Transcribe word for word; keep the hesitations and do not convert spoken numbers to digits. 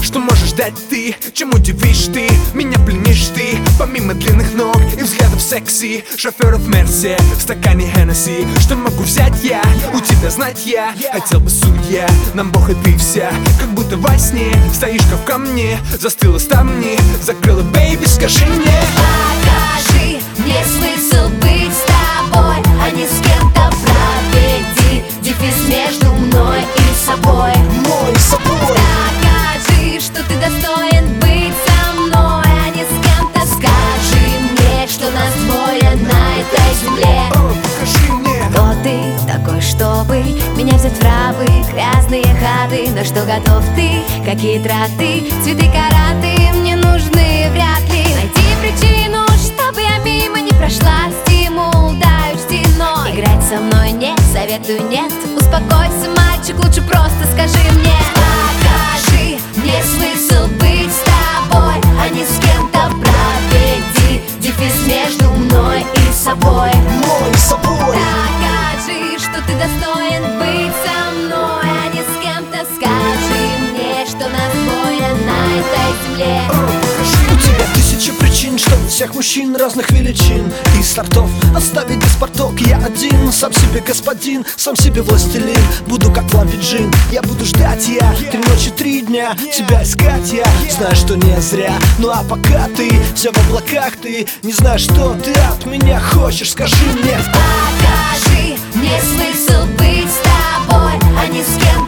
Что можешь дать ты, чем удивишь ты? Меня пленишь ты, помимо длинных ног и взглядов секси шоферов Мерси, в стакане Хеннесси. Что могу взять я, у тебя знать я хотел бы, судья, нам Бог и ты вся. Как будто во сне, стоишь как в камне, застыла ставни, закрыла, бэйби, скажи мне. Покажи мне смысл быть с тобой, а не с кем-то. Проведи дефис между мной и собой. Мой собой. Докажи, что ты достоин быть со мной, а не с кем-то. Скажи мне, что нас двое на этой земле. О, покажи мне. Кто ты такой, чтобы меня взять в рабы? Грязные хаты, на что готов ты? Какие траты, цветы, караты мне нужны вряд ли. Найти причину, чтобы я мимо не прошла. Стимул даю стеной. Играть со мной не советую, нет. Успокойся, мальчик, лучше просто скажи мне. Покажи мне смысл быть с тобой, а не с кем-то. Проведи дефис между мной и собой. Мой собой. Докажи, что ты достоин быть со мной, а не с кем-то. Скажи мне, что нас двое на этой земле. О, покажи. У тебя тысячи причин, чтобы всех мужчин разных величин и сортов оставить без порток. Я один, сам себе господин, сам себе властелин. Буду как в лампе джин, я буду ждать я три ночи, три дня, тебя искать я. Знаю, что не зря, ну а пока ты все в облаках, ты не знаешь, что ты от меня хочешь. Скажи мне. Покажи мне смысл быть с тобой, а не с кем.